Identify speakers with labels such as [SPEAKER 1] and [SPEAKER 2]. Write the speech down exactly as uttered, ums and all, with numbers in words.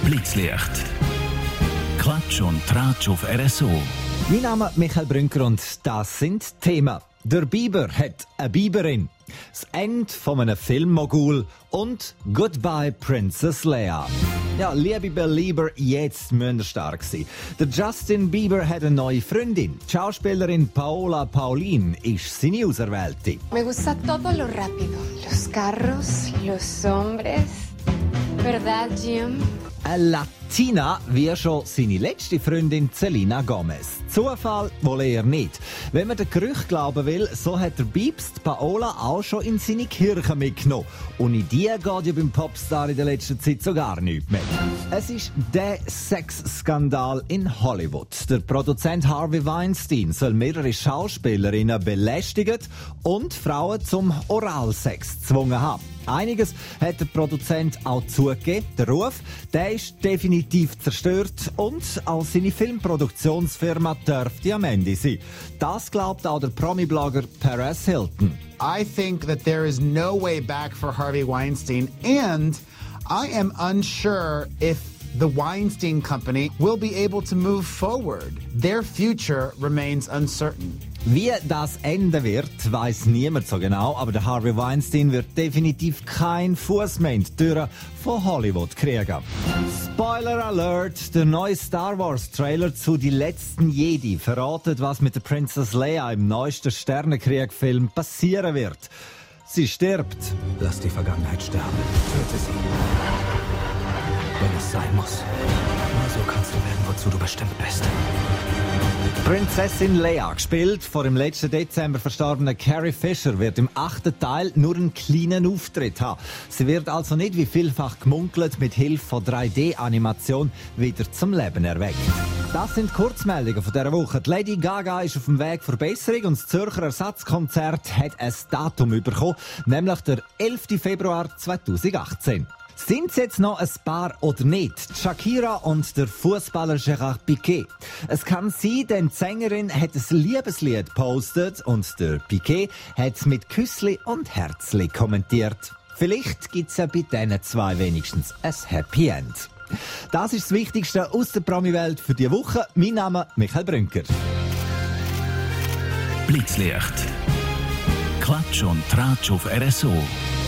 [SPEAKER 1] Blitzlicht. Klatsch und Tratsch auf R S O.
[SPEAKER 2] Mein Name ist Michael Brünker und das sind die Themen. Der Biber hat eine Biberin, das Ende von einem Filmmogul und Goodbye Princess Leia. Ja, liebe Belieber, jetzt müsst ihr stark sein. Der Justin Bieber hat eine neue Freundin. Die Schauspielerin Paola Paulin ist seine Auserwählte.
[SPEAKER 3] Me gusta todo lo rápido. Los carros, los hombres. ¿Verdad, Jim?
[SPEAKER 2] Eine Latina wie schon seine letzte Freundin Selena Gomez. Zufall wohl eher nicht. Wenn man den Gerücht glauben will, so hat der Biebs die Paola auch schon in seine Kirche mitgenommen. Und in die geht ja beim Popstar in der letzten Zeit so gar nichts mehr. Es ist der Sexskandal in Hollywood. Der Produzent Harvey Weinstein soll mehrere Schauspielerinnen belästigt und Frauen zum Oralsex gezwungen haben. Einiges hat der Produzent auch zugegeben. Der Ruf, der ist definitiv zerstört und auch seine Filmproduktionsfirma dürfte am Ende sein. Das glaubt auch der Promi-Blogger Perez Hilton.
[SPEAKER 4] I think that there is no way back for Harvey Weinstein, and I am unsure if the Weinstein Company will be able to move forward. Their future remains uncertain.
[SPEAKER 2] Wie das enden wird, weiss niemand so genau, aber der Harvey Weinstein wird definitiv keinen Fuß mehr in die Türen von Hollywood kriegen. Spoiler Alert! Der neue Star Wars Trailer zu Die letzten Jedi verratet, was mit der Princess Leia im neuesten Sternenkrieg-Film passieren wird. Sie stirbt.
[SPEAKER 5] Lass die Vergangenheit sterben. Töte sie. Wenn es sein muss. Nur so kannst du werden, wozu du bestimmt bist.
[SPEAKER 2] Prinzessin Leia, gespielt vor im letzten Dezember verstorbenen Carrie Fisher, wird im achten Teil nur einen kleinen Auftritt haben. Sie wird also nicht, wie vielfach gemunkelt, mit Hilfe von drei D-Animation wieder zum Leben erweckt. Das sind Kurzmeldungen von dieser Woche. Die Lady Gaga ist auf dem Weg zur Besserung und das Zürcher Ersatzkonzert hat ein Datum bekommen, nämlich der elften Februar zweitausendachtzehn. Sind es jetzt noch ein Paar oder nicht? Shakira und der Fußballer Gerard Piqué. Es kann sein, denn die Sängerin hat ein Liebeslied gepostet und der Piqué hat es mit Küssli und Herzli kommentiert. Vielleicht gibt es ja bei diesen zwei wenigstens ein Happy End. Das ist das Wichtigste aus der Promi-Welt für diese Woche. Mein Name ist Michael Brünker.
[SPEAKER 1] Blitzlicht. Klatsch und Tratsch auf R S O.